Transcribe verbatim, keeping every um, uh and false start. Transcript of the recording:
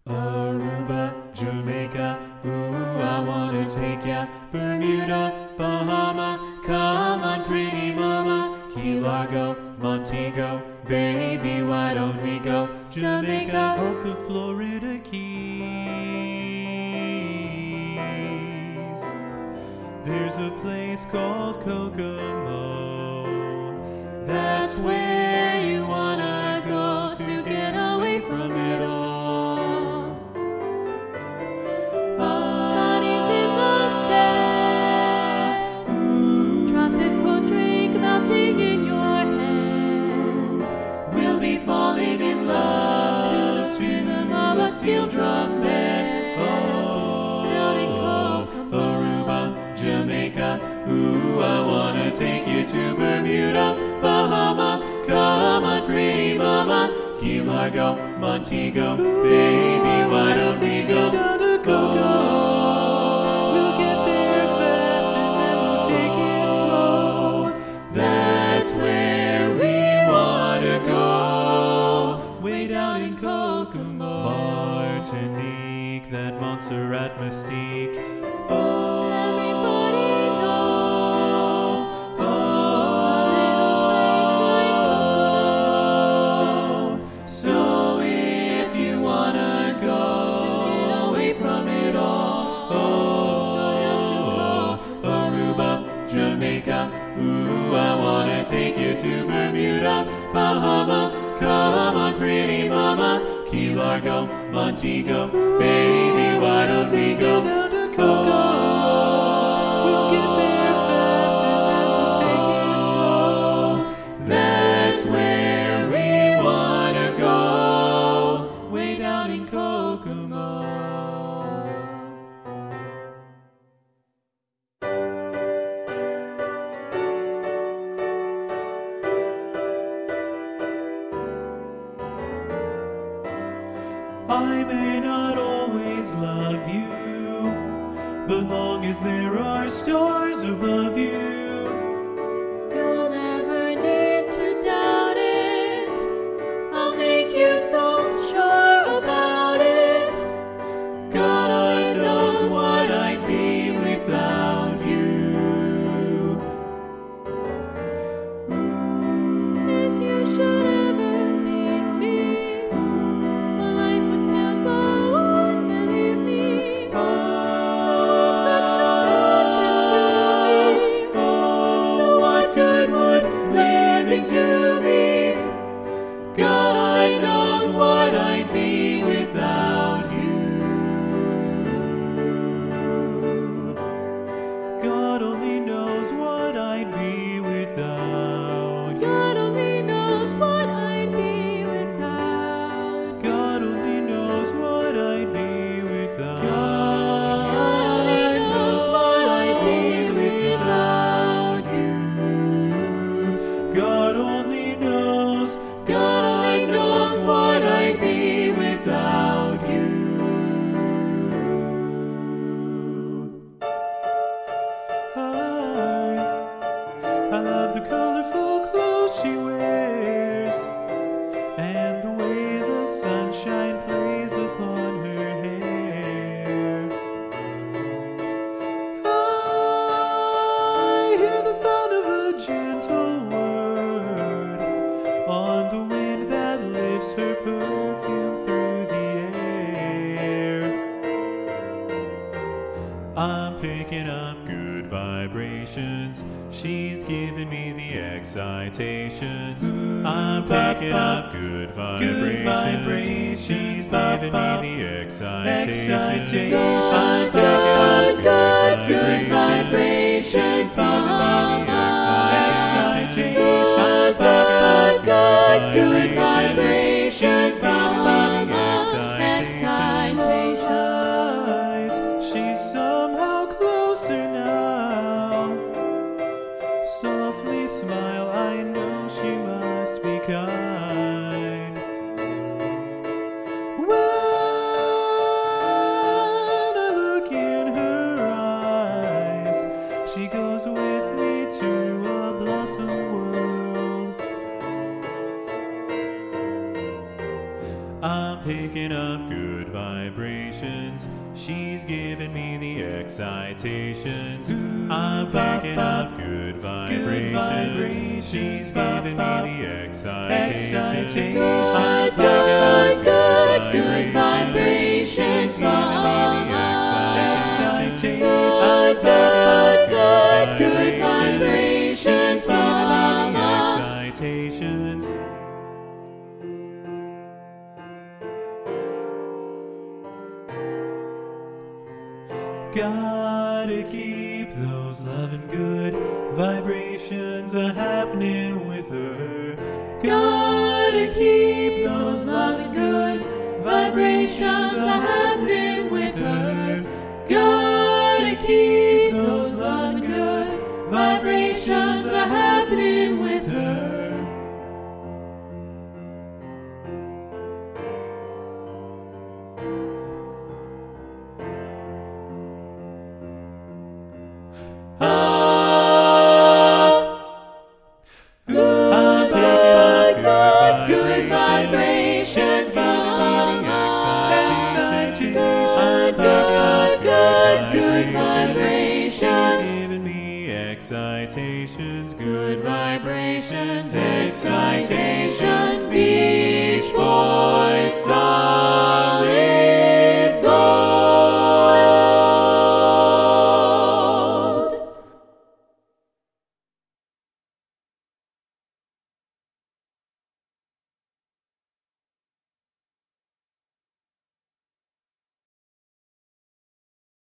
Aruba, Jamaica, ooh, I wanna take ya. Bermuda, Bahama, come on pretty mama. Key Largo, Montego, baby, why don't we go? Jamaica, Off the Florida Keys, there's a place called Kokomo. that's where you wanna go to get away from it all. Bodies in the sand, tropical drink melting in your hand. We'll be falling in love to the rhythm of a steel drum band. Oh, Down in Kokomo, Aruba, Jamaica, ooh, I wanna take you to Bermuda, Bahama, come on pretty mama. Key Largo, Montego, baby, why don't we go? down to Kokomo? We'll get there fast and then we'll take it slow. That's where we wanna go, way down in Kokomo. Martinique, that Montserrat mystique. Oh, everybody knows. Oh, so if you wanna go To get away from it all, oh, go down to Aruba, Jamaica, ooh, I wanna take you to Bermuda, Bahama, come on pretty mama. Key Largo, Montego, baby, why don't we go? down to Kokomo. We'll get there fast and then we'll take it slow. That's where we wanna go, way down in Kokomo. I may not always love you, but long as there are stars above you, You'll never need to doubt it. I'll make you so sure about it. God only knows what I'd be without you. If you should ever leave me, my life would still go on, believe me. Affection to me. So what good would living do me? God only knows what I'd be without you. God only knows what I'd be without you. God only knows what I'd be without. God only knows what I'd be without. God only knows what I'd be without you. God only knows. God only knows what I'd be without you. I, I love the colorful clothes she wears and the way the sunshine plays upon her hair. I hear the sound of a gentle word on the wind that lifts her perfume through the air. I'm picking up good vibrations. She's giving me the excitations. I'm picking up good vibrations. She's giving me the excitations. I'm picking up Good, good, good vibrations. vibrations, She's giving me the excitations. Good, good, good vibrations, excitations. She's somehow closer now. Softly smile, I know she must be kind. When I look in her eyes, she goes with me to I'm picking up good vibrations. She's giving me the excitations. I'm picking up good vibrations. She's giving me the excitations. Good, good, good, good vibrations, Mama. Good, good, good, good vibrations, Mama. Excitations. Gotta keep those loving good vibrations a happening with her. Gotta keep those loving good vibrations a happening with her. Gotta keep those loving good vibrations a happening with her. Vibrations, Good, good, good, good vibrations. Giving me excitations, Good vibrations, excitations, Beach Boys, solid.